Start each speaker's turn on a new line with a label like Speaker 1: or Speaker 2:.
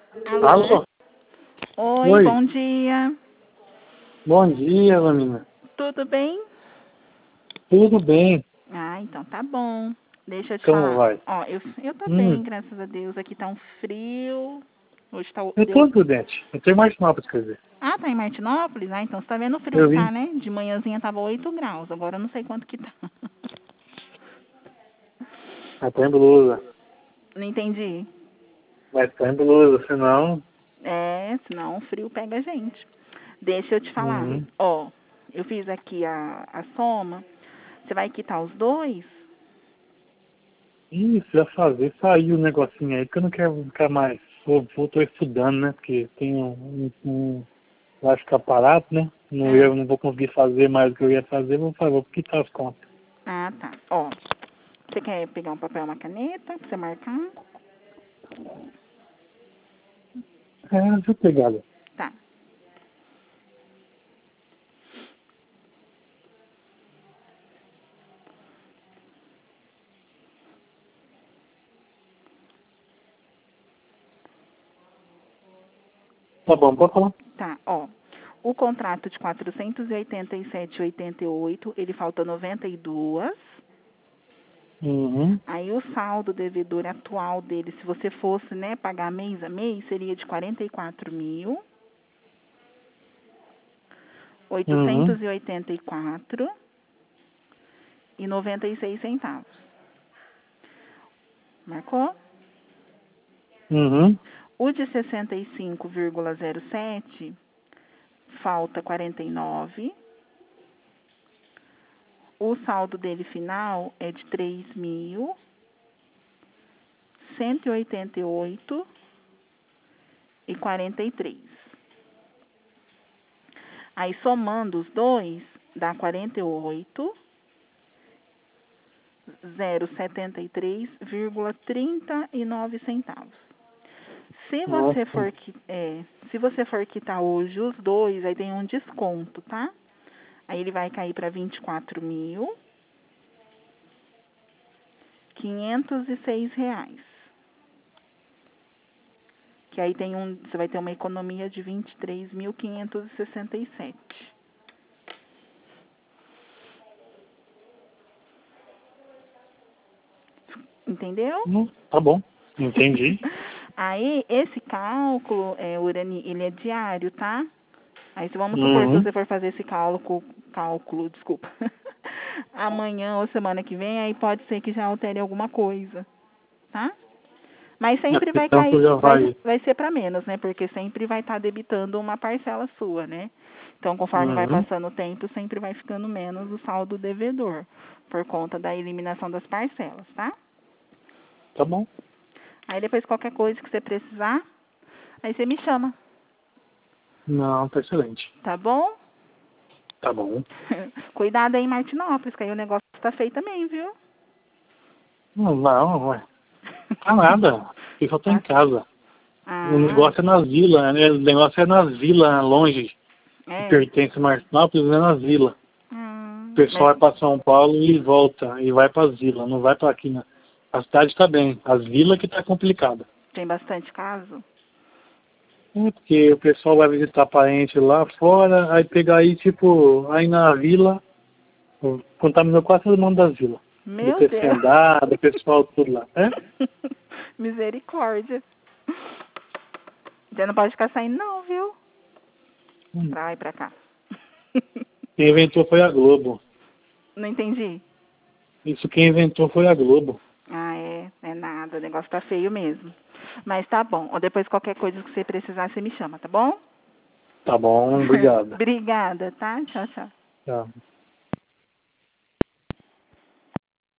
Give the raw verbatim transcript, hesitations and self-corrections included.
Speaker 1: Alô?
Speaker 2: Alô?
Speaker 1: Oi,
Speaker 2: Oi.
Speaker 1: bom dia.
Speaker 2: Bom dia, Lamina.
Speaker 1: Tudo bem?
Speaker 2: Tudo bem?
Speaker 1: Ah, então tá bom. Deixa eu te
Speaker 2: Como
Speaker 1: falar.
Speaker 2: vai?
Speaker 1: Ó, eu, eu tô
Speaker 2: Hum,
Speaker 1: bem, graças a Deus. Aqui tá um frio. Hoje tá. o-
Speaker 2: eu
Speaker 1: Deu...
Speaker 2: tô prudente. Eu tenho mais mal pra escrever.
Speaker 1: Ah, tá em Martinópolis? Ah, então você tá vendo o frio
Speaker 2: Eu
Speaker 1: que tá,
Speaker 2: vim.
Speaker 1: né? De manhãzinha tava oito graus. Agora eu não sei quanto que tá.
Speaker 2: Mas tô em blusa.
Speaker 1: Não entendi.
Speaker 2: Mas tô em blusa, senão...
Speaker 1: É, senão o frio pega a gente. Deixa eu te falar.
Speaker 2: Uhum.
Speaker 1: Ó, eu fiz aqui a, a soma. Você vai quitar os dois?
Speaker 2: Isso, já fazer. Saiu o negocinho aí, porque eu não quero ficar mais... Vou, vou tô estudando, né? Porque tem um... um, um vai ficar parado, né? Não,
Speaker 1: Ah,
Speaker 2: eu não vou conseguir fazer mais o que eu ia fazer. Vou, fazer, vou quitar as contas.
Speaker 1: ah tá. Ó, você quer pegar um papel e uma caneta pra você marcar?
Speaker 2: É, deixa eu pegar ali.
Speaker 1: Tá.
Speaker 2: Tá bom, pode falar.
Speaker 1: Tá, ó. O contrato de quatrocentos e oitenta e sete vírgula oitenta e oito, ele falta noventa e dois.
Speaker 2: Uhum.
Speaker 1: Aí o saldo devedor atual dele, se você fosse, né, pagar mês a mês, seria de quarenta e quatro mil,
Speaker 2: Uhum.
Speaker 1: oitocentos e oitenta e quatro e noventa e seis centavos. Marcou?
Speaker 2: Uhum.
Speaker 1: O de sessenta e cinco vírgula zero sete falta quarenta e nove. O saldo dele final é de três mil cento e oitenta e oito e quarenta e três. Aí somando os dois dá quarenta e oito mil setenta e três vírgula trinta e nove centavos. Se você
Speaker 2: Nossa.
Speaker 1: for qui- é, se você for quitar hoje os dois, aí tem um desconto, tá? Aí ele vai cair para vinte e quatro mil quinhentos e seis reais. Que aí tem um, você vai ter uma economia de vinte e três mil quinhentos e sessenta e sete. Entendeu?
Speaker 2: Hum, tá bom. Entendi.
Speaker 1: Aí, esse cálculo, é, Urani, ele é diário, tá? Aí, se vamos supor, se
Speaker 2: Uhum.
Speaker 1: você for fazer esse cálculo, cálculo, desculpa, amanhã ou semana que vem, aí pode ser que já altere alguma coisa, tá? Mas sempre vai
Speaker 2: Então tu
Speaker 1: cair,
Speaker 2: já
Speaker 1: vai,
Speaker 2: vai.
Speaker 1: vai ser para menos, né? Porque sempre vai estar debitando uma parcela sua, né? Então, conforme vai
Speaker 2: Uhum.
Speaker 1: passando o tempo, sempre vai ficando menos o saldo devedor, por conta da eliminação das parcelas, tá?
Speaker 2: Tá bom.
Speaker 1: Aí depois qualquer coisa que você precisar, aí você me chama,
Speaker 2: Não, tá excelente.
Speaker 1: tá bom?
Speaker 2: Tá bom.
Speaker 1: Cuidado aí em Martinópolis, que aí o negócio tá feio também, viu?
Speaker 2: Não, não, ué. Tá nada. Eu só tô em
Speaker 1: Tá.
Speaker 2: casa. O
Speaker 1: Ah,
Speaker 2: negócio é nas vilas, né? O negócio é nas vilas, longe. Que
Speaker 1: é.
Speaker 2: pertence a Martinópolis, é nas vilas. O
Speaker 1: Hum,
Speaker 2: pessoal
Speaker 1: mas
Speaker 2: vai pra São Paulo e volta. E vai pras vilas. Não vai pra aqui, né? A cidade tá bem. As vilas que tá complicada.
Speaker 1: tem bastante caso?
Speaker 2: É porque o pessoal vai visitar parente lá fora, aí pegar aí, tipo, aí na vila, contaminou quase todo mundo das vilas. Do
Speaker 1: Meu Deus.
Speaker 2: Tefendá, do pessoal tudo lá. É?
Speaker 1: Misericórdia. Você não pode ficar saindo não, viu?
Speaker 2: Hum.
Speaker 1: Pra lá e pra cá.
Speaker 2: Quem inventou foi a Globo.
Speaker 1: Não entendi.
Speaker 2: Isso quem inventou foi a Globo.
Speaker 1: Ah, é. É nada. O negócio tá feio mesmo. Mas tá bom. Ou depois qualquer coisa que você precisar, você me chama, tá bom?
Speaker 2: Tá bom, obrigado.
Speaker 1: Obrigada, tá? Tchau, tchau.
Speaker 2: Tchau.